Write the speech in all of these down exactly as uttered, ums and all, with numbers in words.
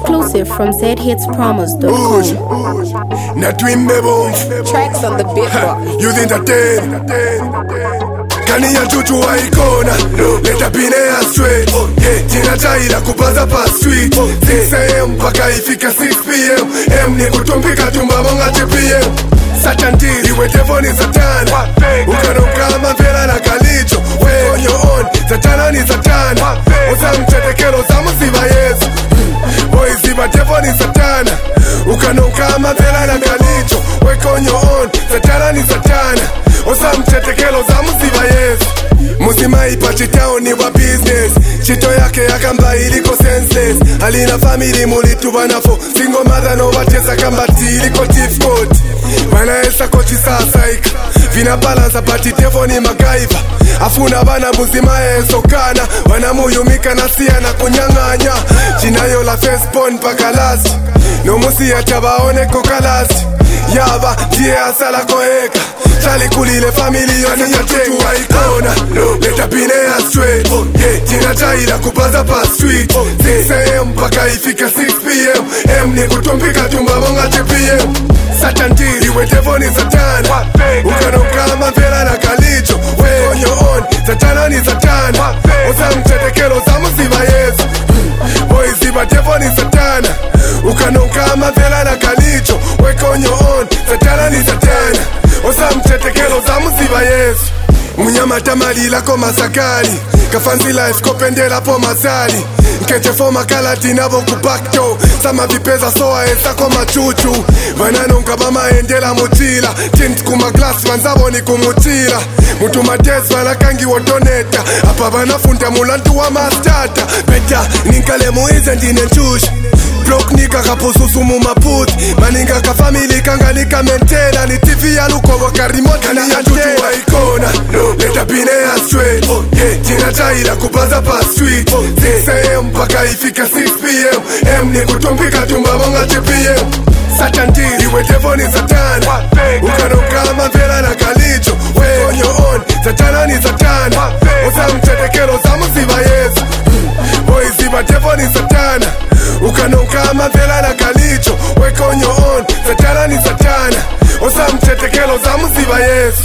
Exclusive from z hits promos dot com. Na twimbe bomb. Tracks on the beatbox. You entertain. Kani ya tutu wa ikona. Leta pine ya straight. Tina chaila kupaza pa street. six a m mpaka ifika six p m M ni kutumpika tumba monga t p m Satan deal, iwe devil ni satana. Ukanuka mavela na kalicho. We on your own, satana ni satana. Osa mchetekelo za musiba Yesu. Boy ziba devil ni satana. Ukanuka mavela na kalicho. We on your own, satana ni satana. Osa mchetekelo za musiba Yesu. Musima ipati town ni wa business. Chito yake yakamba iliko senseless. Alina family mulitu banafo. Single mother no watesa kambati iliko difficult. Bana esa kochi sasaika. Vina balance pati tevo ni magaiva. Afuna bana muzima esokana. Bana muyumika na siya na kunyanganya. Jinayo la firstborn paka last. No musi ya chabaone kokalasi. Yaba tie asala koeka. Chali kulile family yoni ya tutu wa ikona. Leta pine ya straight. Tina chaila kupaza pa street. six a m mpaka ifika six p m M ni kutumpika tumba monga t p m Satan deal, iwe devil ni satana. Ukanuka mavela na kalicho. We on your own, satana ni satana. Osa mchetekelo za musiba Yesu. Boy ziba devil ni satana. Ukanuka mavela na kalicho. We on your own, satana ni satana. Osa mchetekelo za musiba Yesu. Munyama tamalila ko masakali. Kafanzi life kopendela po masali. Nkete foma kalati nabo kupakto. Sama vipeza soa esa ko machuchu. Vanano nkabama endela mutila. Tint kuma glass manzabo ni kumutila. Mutu mates walakangi wotoneta. Apa vanafunda mulantu wa mastata. Beta ninkale muize ndine nchush. Blok nika kapususu mumaputi. Maninga ka family kanga nika mentela. Ni T V ya luko waka remote kani ya tutu wa ikona. Leta pine ya straight. Tina chaila kupaza pa street. six a m mpaka ifika six p m M ni kutumpika tumba monga t p m Satan deal, iwe devil ni satana. Ukanuka mavela na kalicho. We on your own, satana ni satana. Osa mchetekelo za musiba Yesu. Boy ziba devil ni satana. Ukanuka mavela na kalicho. We on your own, satana ni satana. Osa mchetekelo za musiba Yesu.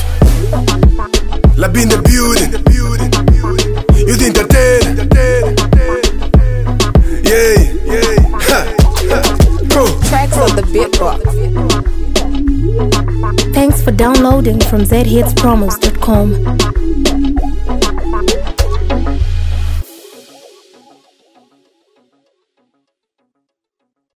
Lab in the building. You the entertainer. Yeah, yeah. Ha, ha. Go. Tracks on the beatbox. Thanks for downloading from z hits promos dot com.